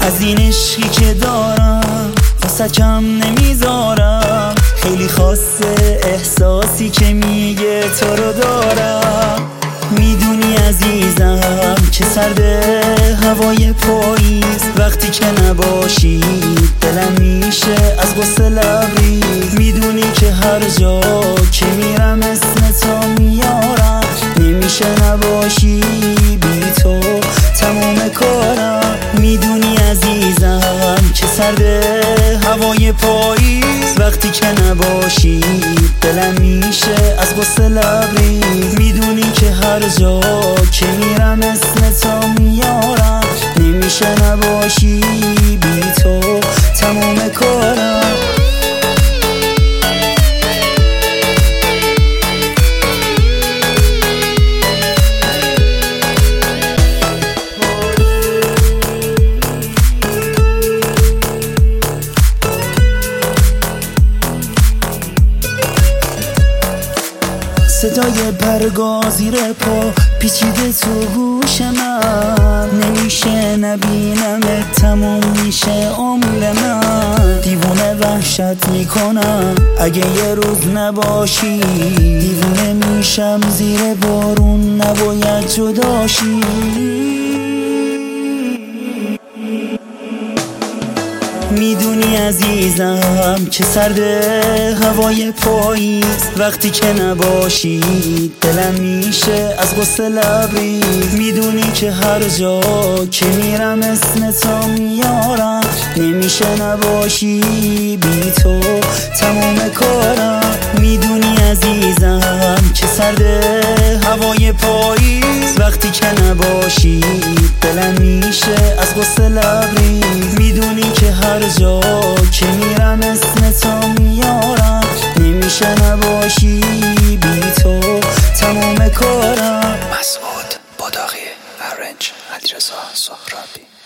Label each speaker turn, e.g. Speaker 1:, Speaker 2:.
Speaker 1: از این عشقی که دارم واسه کم نمیذارم. خیلی خاصه احساسی که میگه تو رو دارم. میدونی عزیزم که سرد هوای پاییز، وقتی که نباشی دلم میشه از غصه لبریز. میدونی که هر جا که میرم اسم تو میارم، نمیشه نباشی بی تو تمام کارم. میدونی عزیزم که سرد هوای پاییز، وقتی که نباشی دلم میشه از غصه لبریز. میدونی که هر جا که میرم اسم تو میارم، نمیشه نباشی بی تو تمام کارم. صدای برگا زیر پا پیچیده تو گوش من، نمیشه نبینمت تموم میشه عمر من. دیوونه وحشت میکنم اگه یه روز نباشی، دیوونه میشم زیر بارون نباید جداشی. میدونی عزیزم که سرد هوای پاییز، وقتی که نباشی دلم میشه از غصه لبریز. میدونی که هر جا که میرم اسم تو میارم، نمیشه نباشی بی تو تمام کارم. میدونی عزیزم که سرد هوای پاییز، وقتی که نباشی دلم میشه از غصه لبریز. میدونی که هر جا که میرم اسم تو میارم، نمیشه نباشی بی تو تمام کارم.
Speaker 2: مسعود باداغی، ارنج علیرضا سهرابی.